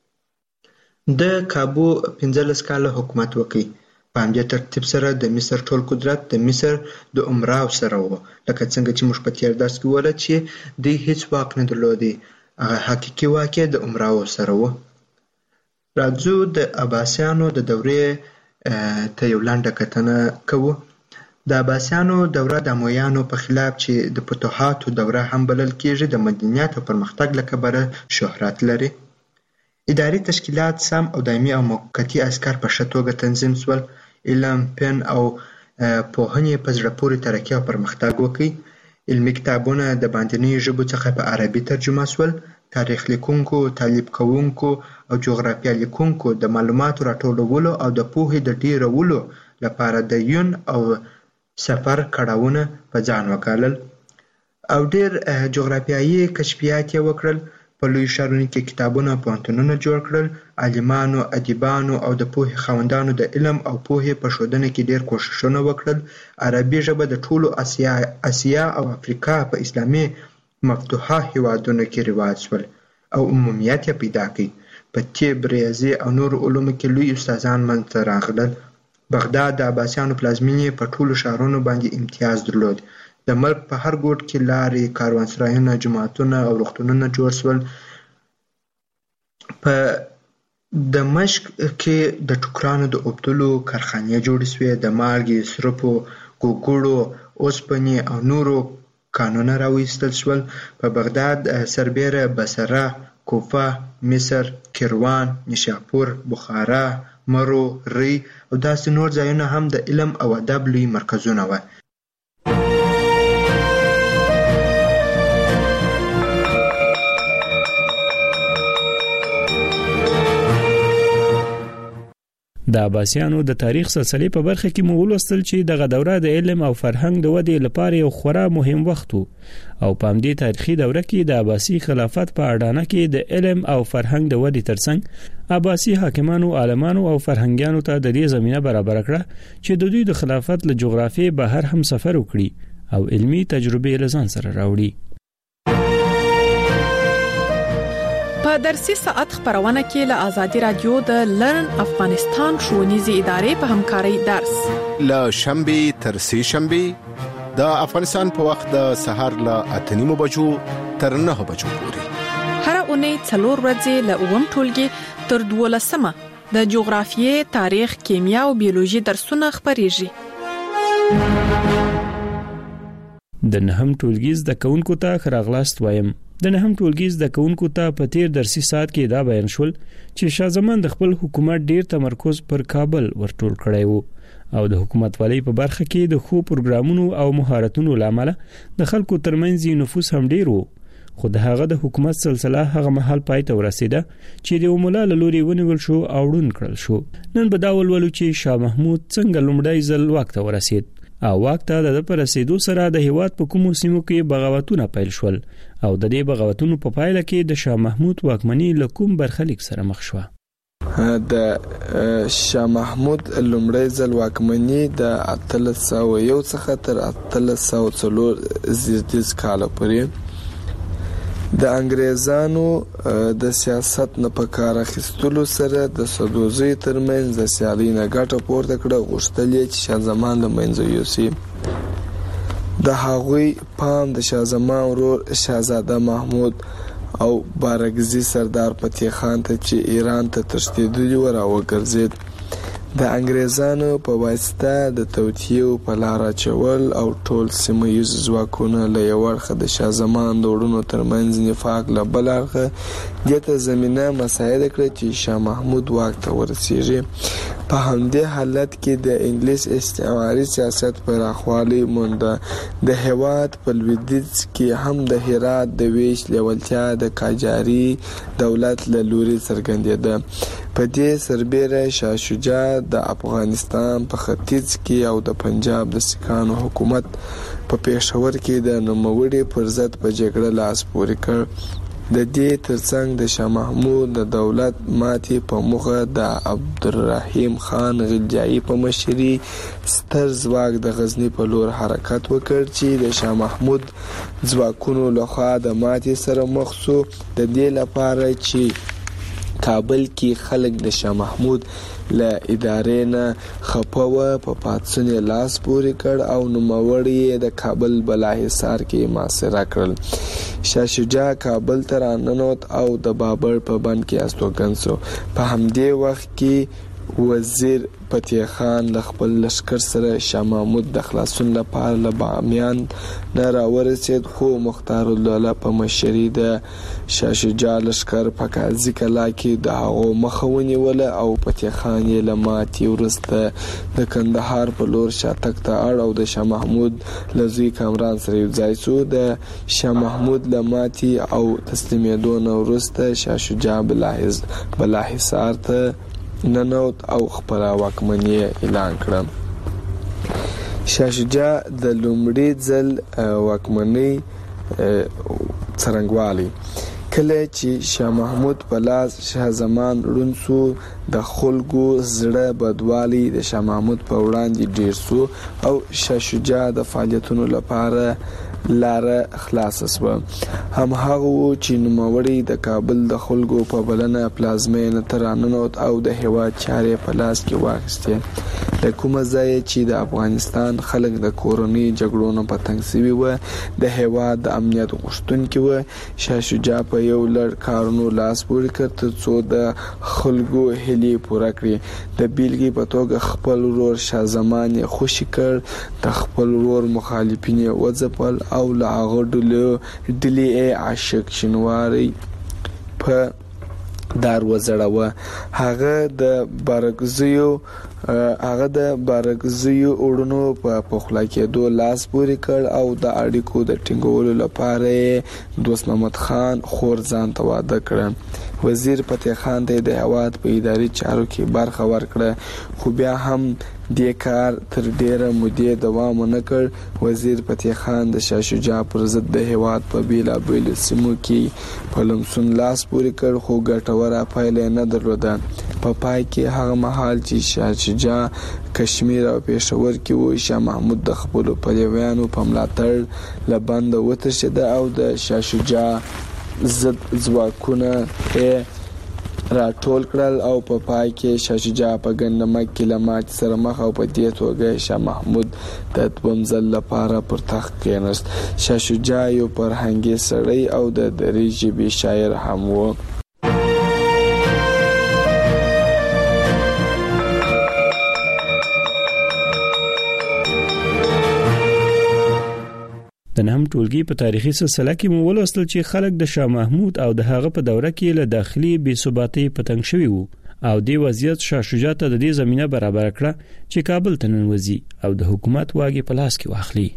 د کابو پنځلس کاله حکومت وکړ. په همدې ترتیب سره د مصر ټول قدرت د مصر د امراو سره و، لکه څنګه چې موږ په تیر درس کې وویل چې دوی هیڅ واک نه درلودی. هغه حقیقي واک یې د امراو سره و. راځو د عباسیانو د دورې ته یو لنډه کتنه کوو. د عباسیانو دوره د امویانو په خلاف چې د فتوحاتو دوره هم بلل کېږي د مدنیت او پرمختګ له کبله شهرت لري. اداري تشکیلات سم او دایمي او موقتي عسکر په ښه توګه تنظیم شول. علم، فن او پوهنې په زړه پورې ترقي او پرمختګ وکړ. علمي کتابونه د باندنیو ژبو څخه په عربي ترجمه شول. تاریخ لیکونکو، تعلیب کوونکو او جغرافیه لیکونکو د معلوماتو راټولولو او د پوهې د ډیرولو لپاره د یون او سفر کړاوونه په ځان وکالل او ډیر جغرافیایي کشفیات یې وکړل. په لوی ښارونو کې کتابونه او پوهنتونونه جوړ کړل. عالمانو، ادیبانو او د پوهې خاوندانو د علم او پوهې په ښودنه کې ډېر کوښښونه وکړل. عربي ژبه د ټولو اسیا اسیا او افریقا په اسلامي مفتوحه هیوادونو کې رواج شول او عمومیت یې پیدا کړ. په طب، ریاضي او نورو علومو کې لوی استادان منځته راغلل. بغداد د عباسیانو پلازمینې په ټولو ښارونو باندې امتیاز درلود. د ملک په هر ګوټ کې لارې، کاروانسرایونه، جوماتونه او روغتونونه جوړ شول. په دمشق کې د ټوکرانو د اوبدلو کارخانې جوړې شوې. د مالګې، سرپو، ګوګړو، اوسپنې او نورو کانونه راوایستل شول. په بغداد سربیره بصره، کوفه، مصر، کیروان، نیشاپور، بخارا، مرو، ری او داسې نور ځایونه هم د علم او ادب لوی مرکزونه وو. د عباسیانو د تاریخ سلسله په برخه کې مو ولوستل چې دغه دوره د علم او فرهنګ د ودې لپاره یو خورا مهم وخت او په همدې تاریخي دوره کې د عباسي خلافت په اډانه کې د علم او فرهنګ د ودې ترڅنګ عباسي حاکمانو، عالمانو او فرهنګیانو ته د دې زمينه برابر کړه چې د دوی د خلافت له جغرافیې بهر هم سفر وکړي او علمي تجربه لزان سره راوړي. په درسي ساعت خبرونه کې له آزادي رادیو د لرن افغانستان ښوونیزې ادارې په همکارۍ درس له شنبه تر سه شنبه د افغانستان په وخت د سهار له اته نیمو بجو تر نه بجو پورې هر اونۍ څلور ورځې له اووم ټولګي تر دولسمه د جغرافیې، تاریخ، کیمیا او بیولوژي درسونه خبريږي. د نهم ټولګي زده کوونکو ته خراغلاست وایم. د نهم ټولګي زده کوونکو ته په تیر درسي ساعت کې دا بیان شول چې شاه زمان د خپل حکومت ډیر تمرکز پر کابل ورټول کړی وو او د حکومت والی په برخه کې د خو پروګرامونو او مهارتونو لامل د خلکو ترمنځ نفوذ هم ډیر وو. خو د هغه د حکومت سلسله هغه محل پای ته ورسیده چې د مولا لوري ونیول شو او ډون کړل شو. نن به دا ولولو چې شاه محمود څنګه لومړی ځل واک ته ورسید او واک ته د پرسیدو سره د هیواد په کومو سیمو کې بغاوتونه پیل شول او د دې بغاوتونو په پایله کې د شاه محمود واکمنۍ له کوم برخلیک سره مخ شوه. د شاه محمود لومړی ځل واکمنۍ د اتلس سوه یو څخه تر اتلس سوه څلور زیاتیز کاله پورې د انګریزانو د سیاست نه په کار اخیستلو سره د سدوزي ترمنځ د سیالۍ نه ګټه پورته کړه. غوښتل یې چې شاه زمان له منځه یوسي. د هغوی پام د شاه زمان ورور شاهزاده محمود او بارګزي سردار فتح خان ته چې ایران ته تښتېدلی و راوګرځېد. د انګریزانو په واسطه د توطیو په لار اچول او ټول سیمه ییز ځواکونه له یو اړخه د شاه زمان د وروڼو ترمنځ نفاق له بل اړخه دې ته زمینه مساعده کړه چې شاه محمود واک ته ورسیږي. په همدې حالت کې د انګلیس استعماري سیاست پراخوالی مونده. د هیواد په لویدیځ کې هم د هرات د ویش لیوالتیا د قاجاري دولت له لوري څرګندېده. په دې سربیره شاه شجاع د افغانستان په ختیځ کې او د پنجاب د سکانو حکومت په پېښور کې د نوموړي پر ضد په جګړه لاس پورې کړ. د دې ترڅنګ د شاه محمود د دولت ماتې په موخه د عبدالرحیم خان غلجایی په مشري ستر ځواک د غزنی په لور حرکت وکړ چې د شاه محمود ځواکونو لخوا د ماتې سره مخ شو. د دې لپاره چې کابل کې خلک د شاه محمود له ادارې نه خپه و په پاتسون لاس پورې کړ او نوموړي د کابل بالاحصار کې محاصره کړل. شاه شجاع کابل ته راننوت او د بابر په بند کې استوګن شو. په همدې وخت کې وزیر فتح خان له خپل لشکر سره شاه محمود د خلاصون لپاره له بامیان نه راورسید. خو مختار الدوله په مشري د شاه شجاع لشکر په قاضي کلا کې د هغو مخه ونیوله او فتح خان یې له ماتې وروسته د کندهار په لور شاتګ ته اړ او د شاه محمود له زوی کامران سره یو ځای شو. د شاه محمود له ماتې او تسلیمېدو نه وروسته شاه شجاع بالاحصار ته ننوت او خپل واکمنۍ اعلان کړه. شاه شجاع د لومړي ځل واکمنۍ څرنګوالی کله چې شاه محمود په لاس شاه زمان رونسو د خلکو زړه بدوالی د شاه محمود په وړاندې ډیر سو او شاه شجاع د فعالیتونو لپاره لاره خلاص شوه. هم هغه چې نوموړی د کابل د خلکو په بلنه پلازمینه ته راننوت او د هیواد چارې په لاس کې واخیستې. له کومه ځایه چې د افغانستان خلک د کورنۍ جګړو نه په تنګ سوي وه، د هیواد د امنیت غوښتونکي وه، شاه شجاع په یو لړ کارونو لاس پورې کړ تر څو د خلکو هیلې پوره کړي. د بیلګې په توګه خپل ورور شاه زمان یې خوشي کړ، د خپل ورور مخالفین یې وځپل او له هغه ډلې عاشق شینواری په دار وزړوه. هغه د بارګزیو هغه د بارګزیو اورونو په پخلا کېدو لاس پورې کړ او د اړیکو د ټینګولو لپاره دوست محمد خان خور ځان ته واده کړ. وزیر فتح خان ته د هیواد په اداري چارو کې برخه ورکړه، خو بیا هم دې کار تر ډیره مودې دوام ونه کړ. وزیر فتح خان د شاه شجاع پر ضد د هیواد په بیلابیلو سیمو کې په لمسون لاس پورې کړ، خو ګټوره پایله نه درلوده. په پای کې هغه مهال چې شاه شجاع کشمیر او پېښور کې و، شاه محمود د خپلو پلویانو په ملاتړ له بنده وتښتېد او د شاه شجاع ضد ځواکونه یې راټول کړل او په پای کې شاه شجاع په ګندمک کې له ماتې سره مخ او په دې توګه شاه محمود د دویم ځل لپاره پر تخت کېناست. شاه شجاع یو فرهنګي سړی او د دري ژبې شاعر هم و. د نهم ټولګي په تاریخي سلسله کې مو ولوستل چې خلک د شاه محمود او د هغه په دوره کې له داخلي بې ثباتۍ په تنګ شوي وو او دې وضعیت شاه شجاع ته د دې زمينه برابر کړه چې کابل ته ننوځي او د حکومت واګې په لاس کې واخلي.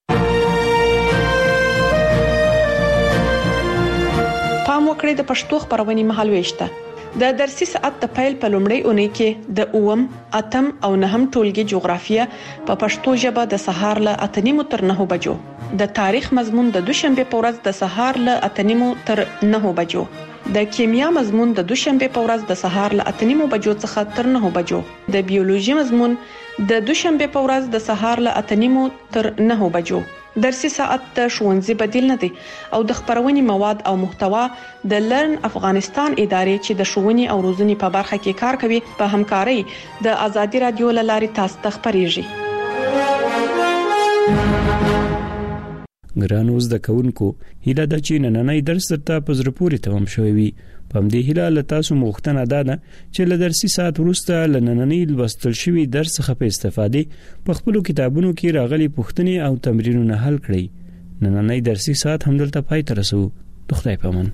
پام وکړئ د پښتو خبرونې مهالويشته د درسي ساعت د پیل په لومړۍ اونۍ کې د اوم، اتم او نهم ټولګي جغرافیه په پښتو ژبه د سهار له اته نیمو تر نهو بجو، د تاریخ مضمون د دوشنبه په ورځ د سهار له اته نیمو تر نهو بجو، د کیمیا مضمون د دوشنبه په ورځ د سهار له اته نیمو بجو څخه تر نهو بجو، د بیولوژي مضمون د دوشنبه په ورځ د سهار له اته نیمو تر نهو بجو. درسي ساعت د ښوونځي بدیل نه دی او د خبرونې مواد او محتوا د لرن افغانستان ادارې چې د ښوونې او روزنې په برخه کې کار کوي په همکارۍ د ازادي رادیو له لارې تاسو ته خبريږي. ګرانو زده کوونکو، هیله ده چې نننۍ درس درته په زړه پورې تمام شوی وي. په همدې هیله له تاسو مغوښتنه ده چې له درسي ساعت وروسته له نننۍ لوستل شوي درس څخه په استفادې په خپلو کتابونو کې راغلي پوښتنې او تمرینونه حل کړئ. نننۍ درسي ساعت همدلته پای ته رسوو. د خدای په امان.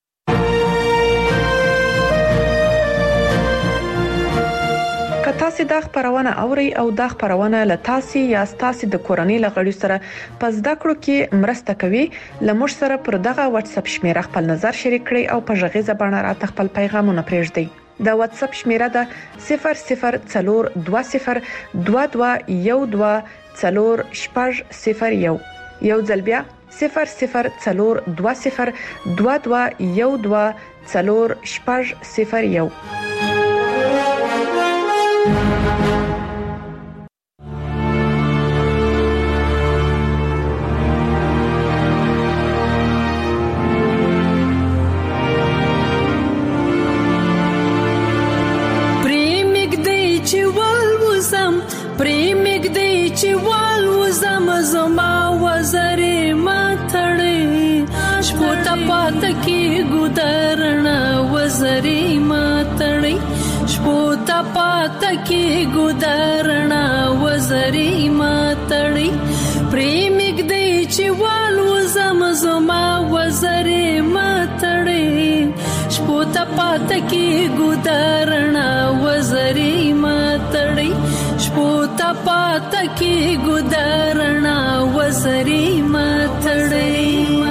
تاسو دا خبرونه اوري او دا خبرونه له تاسو یا تاسو د کورنۍ لغړی سره پس دا کړو کې مرسته کوي. لمر سره پر دغه واتس اپ شمیره خپل نظر شریک کړئ او په ژغې زبانه راته خپل پیغامونه پرېږدئ. دا واتس اپ شمیره ده صفر صفر څلور دوه صفر دوه دوه یو دوه څلور شپږ صفر یو. یو ځل بیا صفر صفر څلور دوه صفر دوه دوه یو دوه څلور شپږ صفر یو. پاتکی ګودرنا وزري ماتړي شپوتا پاتکی ګودرنا وزري ماتړي پریمګ دی چې والو زم زما وزري ماتړي شپوتا پاتکی ګودرنا وزري ماتړي شپوتا پاتکی ګودرنا وزري ماتړي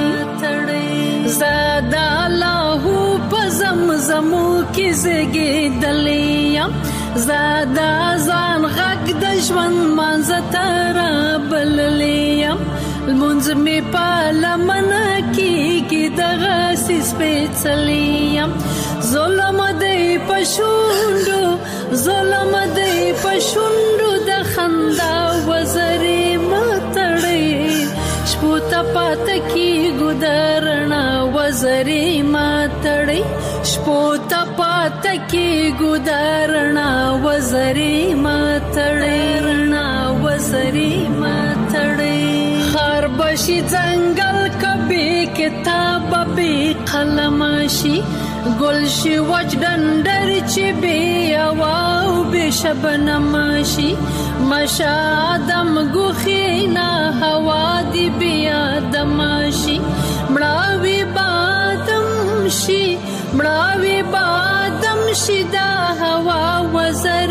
زادا الله پزم زمو کې زګې دلیا زادا ځان غږ مرګ د ژوند مانځتر بللیم المنځ می پالمن کیږي دغه سپېڅلیم ظلم دی پښوندو ظلم دی پښوندو د خندا وزري ماتړې شپو ته پات کی ګدرنا وزري ماتړې شپو ته پات کی ګدرنا وزري ماتړې رنا وزري ماتړې خار بشي ځنګل کبي کتاب به قلم شي ګل شي وجدندر چې بي او به شبنم شي مشادم غخینا هوا دی بیا دمشي مړاوي بادم شي مړاوي بادم شي دا هوا وزر